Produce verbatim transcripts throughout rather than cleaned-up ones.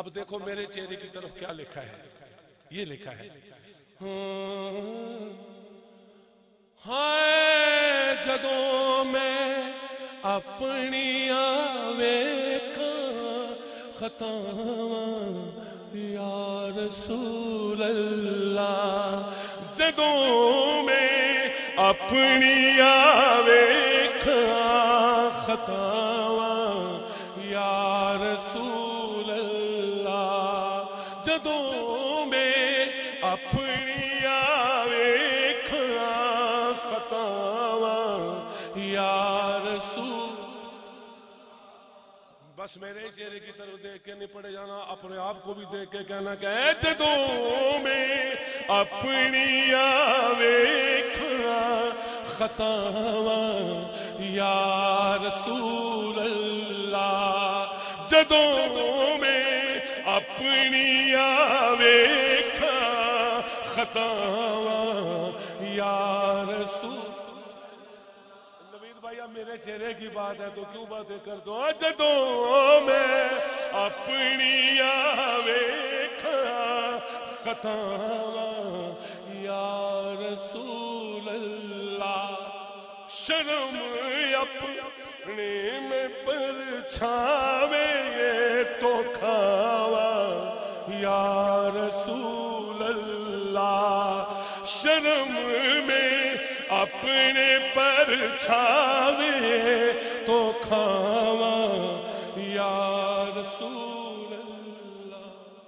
اب دیکھو میرے چہرے کی طرف کیا لکھا ہے، یہ لکھا ہے ہائے جدوں میں اپنی ویکھاں خطاواں یا رسول اللہ، جدوں میں اپنی ویکھاں خطاواں یا رسول اللہ، جدوں میں اپنی ویکھاں خطاواں یا رسول، بس میرے چہرے کی طرف دیکھ کے نہیں پڑے جانا، اپنے آپ کو بھی دیکھ کے کہنا کہ اے جدوں میں اپنی ویکھاں خطاواں یا رسول اللہ، جدوں میں اپنی ویکھاں خطاواں یا رسول، میرے چہرے کی بات ہے تو کیوں باتیں کر دو، جدوں میں اپنی ویکھاں خطاواں یا رسول اللہ، شرم اپنے میں پرچھاوے تو کھاواں یا رسول اللہ، شرم میں اپنے پر چھاوے تو کھاواں یا رسول اللہ۔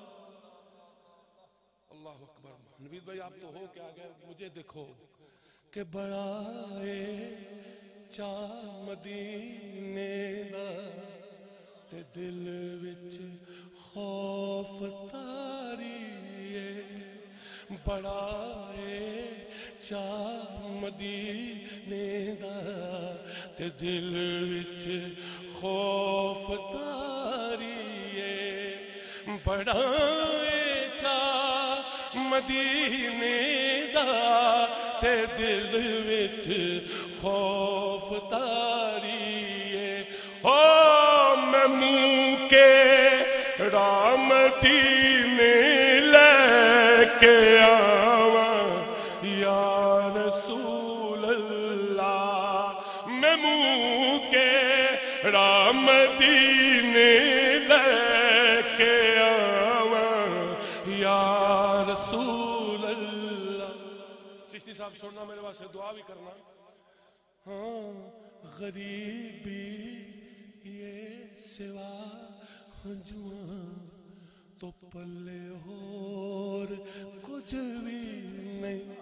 اللہ اکبر۔ نوید بھائی آپ تو ہو کیا گئے، مجھے دیکھو کہ بڑا اے چاہ مدینے دا تے دل وچ خوف تاری ہے، بڑا اے چاہ مدینے دا تے دل وچ خوف تاری ہے، بڑا اے چاہ مدینے دا تے دل وچ خوف تاری ہے، او میں منہ کے رام مدینے لے کے آواں یا رسول اللہ، میں منہ کے رام مدینے لے کے آواں یا رسول اللہ۔ چشتی صاحب سننا، میرے واسطے دعا بھی کرنا۔ ہاں غریبی یہ سوا ہنجواں تو پلے اور کچھ بھی نہیں،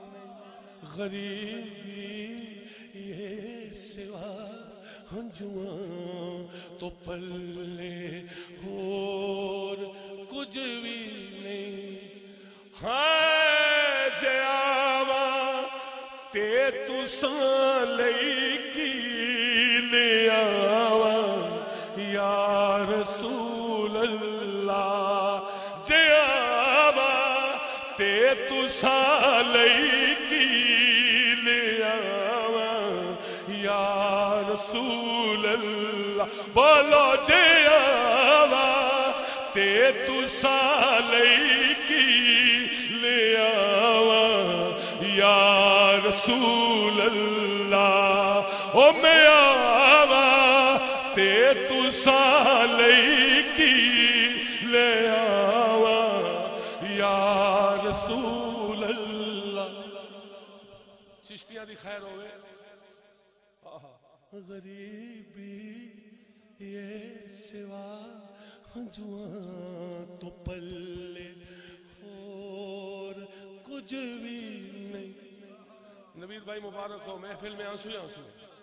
غریبی یہ سوا ہنجواں تو پلے اور کچھ بھی نہیں، ہائے جے آواں تے تساں لئی کی لے آواں یا رسول اللہ، جے آواں تے تساں لئی کی لے آواں یا رسول اللہ، بولو جے آواں تے تساں لئی کی لے آواں یا رسول اللہ، او میں آواں تے تساں لئی کی لے آواں یا رسول اللہ۔ چشتیاں دی خیر ہوئے۔ غریبی یہ سوا ہنجواں تو پلے اور کچھ بھی نہیں۔ نوید بھائی مبارک ہو، محفل میں آنسو آنسو۔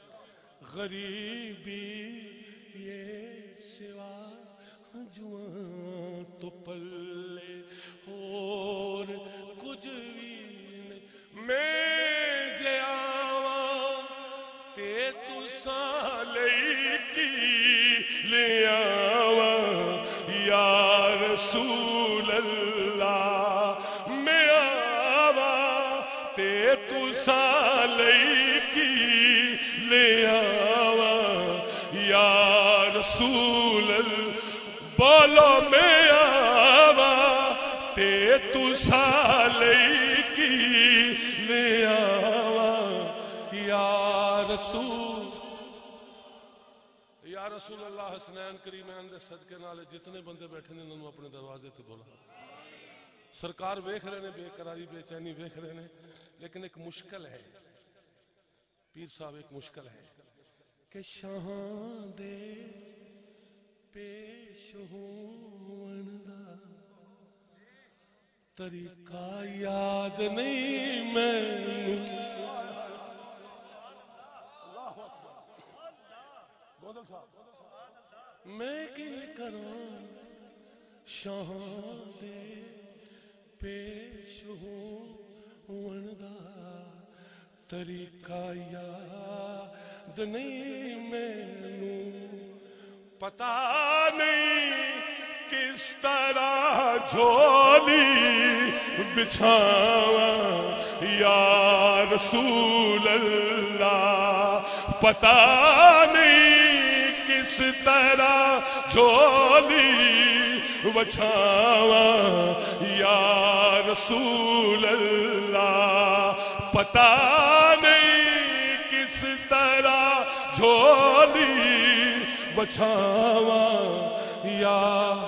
غریبی یہ سوا ہنجواں تو پلے اور کچھ بھی نہیں، میں جے آواں تے تساں لئی کی لے آواں یا رسول اللہ، میں آواں تے تساں لئی کی لے آواں یا رسول اللہ، بولو میں آواں تے تو سالے کی نیاوا یا رسول یا رسول اللہ حسنین کریمین دے صدقے نالے جتنے بندے بیٹھے نے انہوں اپنے دروازے تے بولا سرکار ویکھ رہے نے بے قراری بے چینی ویکھ رہے نے لیکن ایک مشکل ہے پیر صاحب ایک مشکل ہے کہ شاہاں دے پیش ہون دا طریقہ یاد نہیں میں میں کی کروں شاہاں دے پیش ہون دا طریقہ یاد نہیں مینوں پتا نہیں کس طرح جھولی بچھاواں یا رسول اللہ پتا نہیں کس طرح جھولی بچھاواں یا رسول اللہ پتا نہیں کس طرح جھولی بچھاواں یا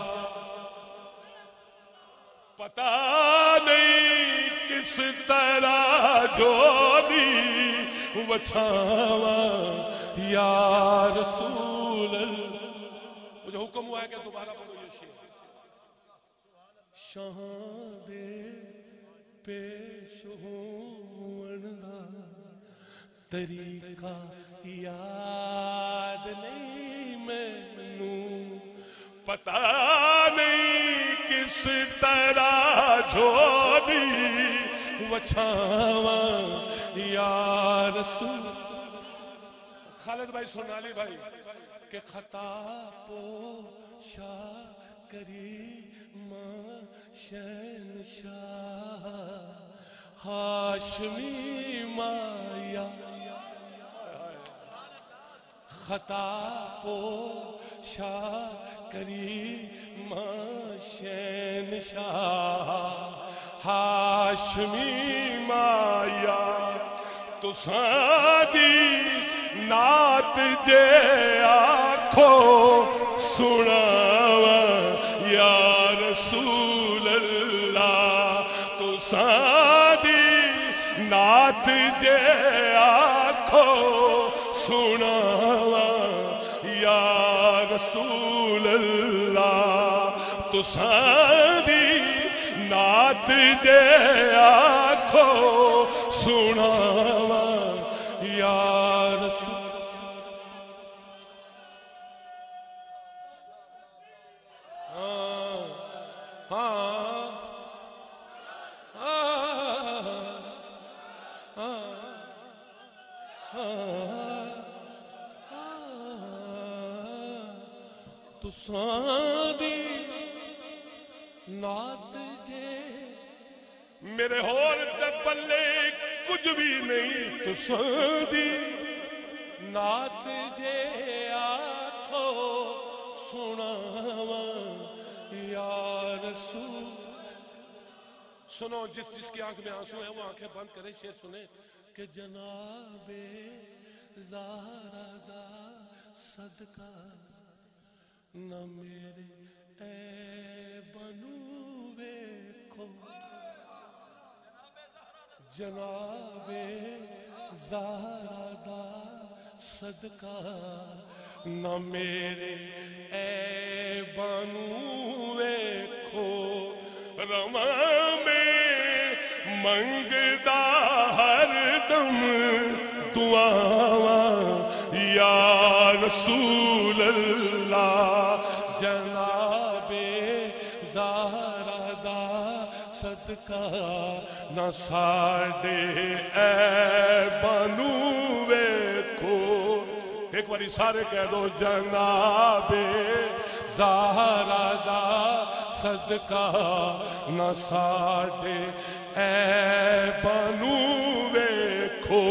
پتا نہیں کس طرح جھولی بچھاواں یا رسول اللہ مجھے حکم ہوا ہے کہ دوبارہ پڑھو یہ شعر شاہاں دے پیش ہون دا طریقہ یاد نہیں مینوں پتا نہیں کس طرح جھولی وچھاواں یا رسول خالد بھائی سونالی بھائی کہ خطا پوشا کریم شہنشاہ ہاشمی مایا خطا پوشا کریم شہنشاہ ہاشمی مایا تساں دی نات جے آکھو سناواں یا رسول اللہ تساں دی نات جے آکھو سناواں یا رسول اللہ تساں دی نات جے آکھو سناواں یا رسول ہاں ہاں ہاں تساں دی نات جے میرے ہور تے پلے کچھ بھی نہیں تساں دی نات جے آکھو سناواں یا رسول سنو جس جس کی آنکھ میں آنسو ہے وہ آنکھیں بند کرے شعر سنے کہ جناب زہرا دا صدقہ نہ میرے اے بنو ویکھو جناب زہرا دا صدقہ نہ میرے اے بنو ویکھو رواں میں منگدا ہر دم دعاواں یا رسول اللہ جناب زہرا دا صدقہ نہ ساڈے اے بنو ویکھو ایک باری سارے کہہ دو جناب زہرا دا صدقہ نہ ساڈے اے بنو ویکھو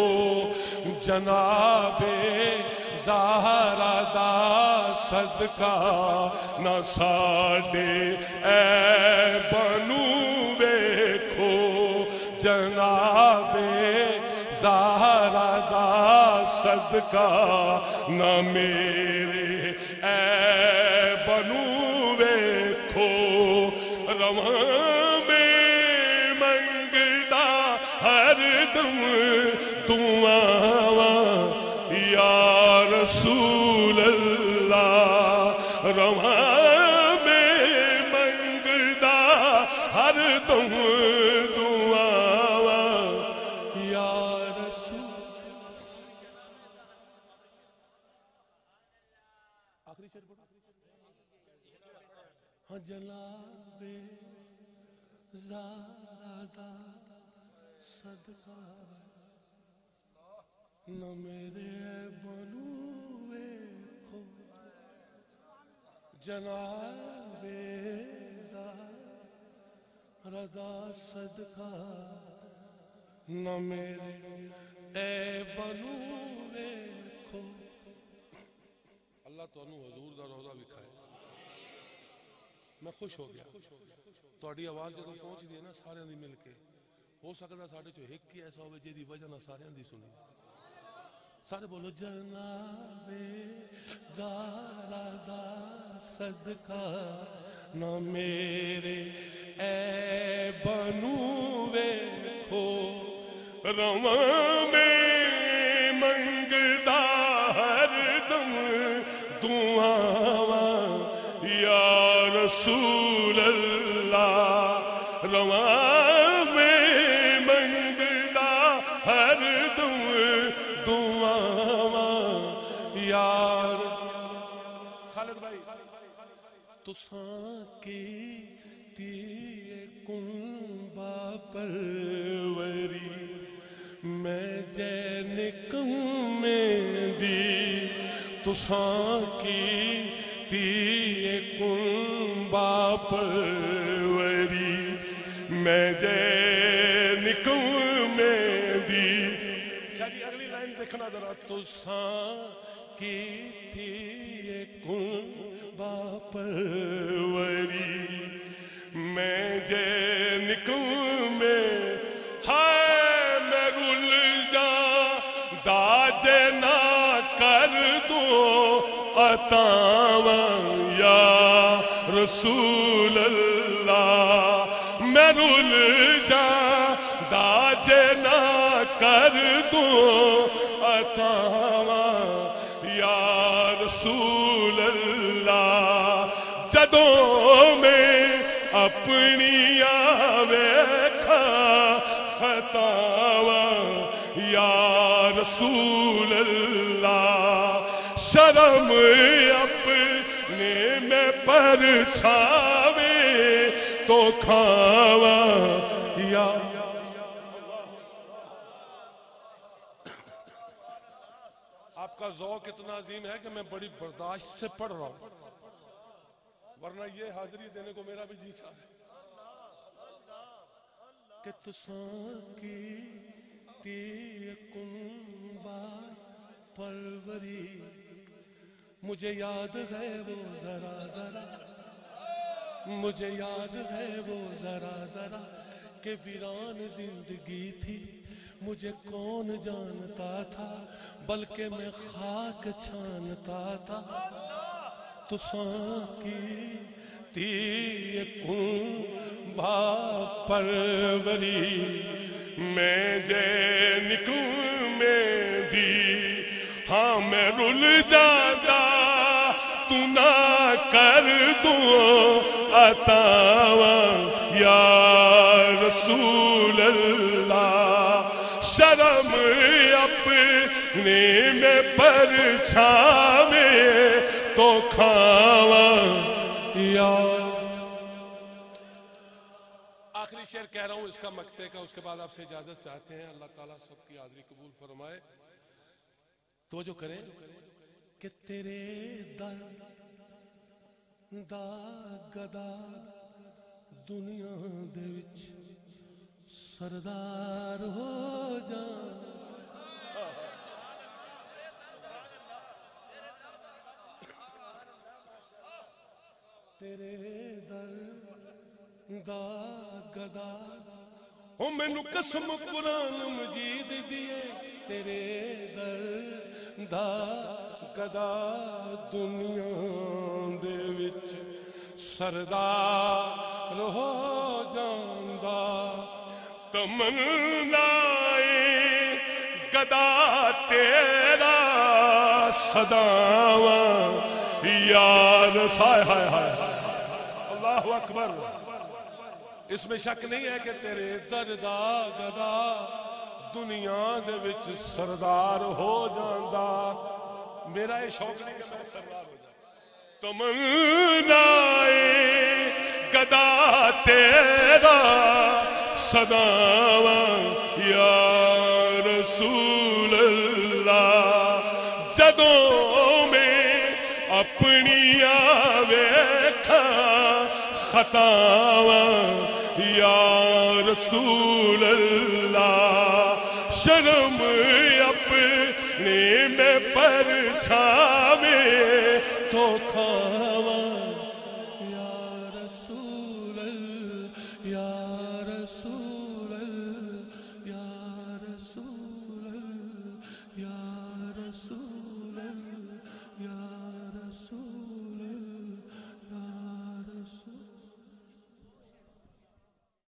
جناب زہرا دا صدقہ نہ ساڈے اے بنو جناب زہرا دا صدقہ نہ میرے اے بنو ویکھو رواں میں منگدا ہر دم دعاواں یا رسول اللہ رواں میں منگدا ہر دم دعاواں یا رسول آخری شعر پڑھو ہاں جناب زادہ صدقہ نہ میرے بنو ویکھو جناب زادہ صدقہ نہ میرے اے بنو ویکھو اللہ تو انہوں حضور دا روضہ بھی کھائے میں خوش ہو گیا تہاڈی آواز جدوں پہنچ دی ہے نا سارے دی مل کے ہو سکتا ساڈے چوں ایک ہی ایسا ہوے جہدی وجہ نہ سارے دی سنی سارے بولو جناب زہرا دا صدقہ نہ میرے اے بنو ویکھو رواں میں منگدا ہر دم دعاواں یا رسول اللہ رواں میں منگدا ہر دم دعاواں یار خالد بھائی تساں کی تی کنبہ پروری میں جینک میں دی تساں کی تی کنبہ پروری میں جینک میں دی شاہ جی اگلی لائن دیکھنا ذرا تساں کی تھی کنبہ پروری میں جینک میں ہائے میں رل جا داج نہ کر دو عطاواں یا رسول اللہ میں رل جا داج نہ کر دو عطاواں یا رسول اللہ جدوں میں اپنی آویکھا خطاواں یا رسول اللہ شرم اپنے میں پرچھاوے تو کھاواں یا آپ کا ذوق اتنا عظیم ہے کہ میں بڑی برداشت سے پڑھ رہا ہوں ورنہ یہ حاضری دینے کو میرا بھی جی چاہتا ہے کہ تساں کی تی کنبہ پروری مجھے یاد ہے وہ ذرا ذرا مجھے یاد ہے وہ ذرا ذرا کہ ویران زندگی تھی مجھے کون جانتا تھا بلکہ میں خاک چھانتا تھا تساں کی تی کنبہ پروری میں جینک میں دی ہاں میں رل جاتا تو نہ کر دوں عطاواں یا رسول اللہ شرم اپنے میں پرچھاوے تو کھاواں یا آخری شعر کہہ رہا ہوں اس کا مقطع کا اس کے بعد آپ سے اجازت چاہتے ہیں اللہ تعالیٰ سب کی حاضری قبول فرمائے توجہ کریں کہ تیرے در دا گدا دنیا دے وچ سردار ہو جان تیرے در دا گدا او مینوں قسم قرآن مجید دیے تیرے در دا گدا دنیا دے وچ سردار ہو جاندا تمنا گدا تیرا صداواں یار سائے ہائے ہائے اللہ اکبر. اس میں شک نہیں ہے کہ تیرے دردا گدا دنیا دے وچ سردار ہو جاندا. میرا یہ شوق نہیں کہ میں سردار ہو جاؤں. تمنا گدا تیرا صداواں یا رسول اللہ جدوں میں اپنی ویکھاں خطاواں یا رسول اللہ شرم اپنے میں پرچھاوے تو کھا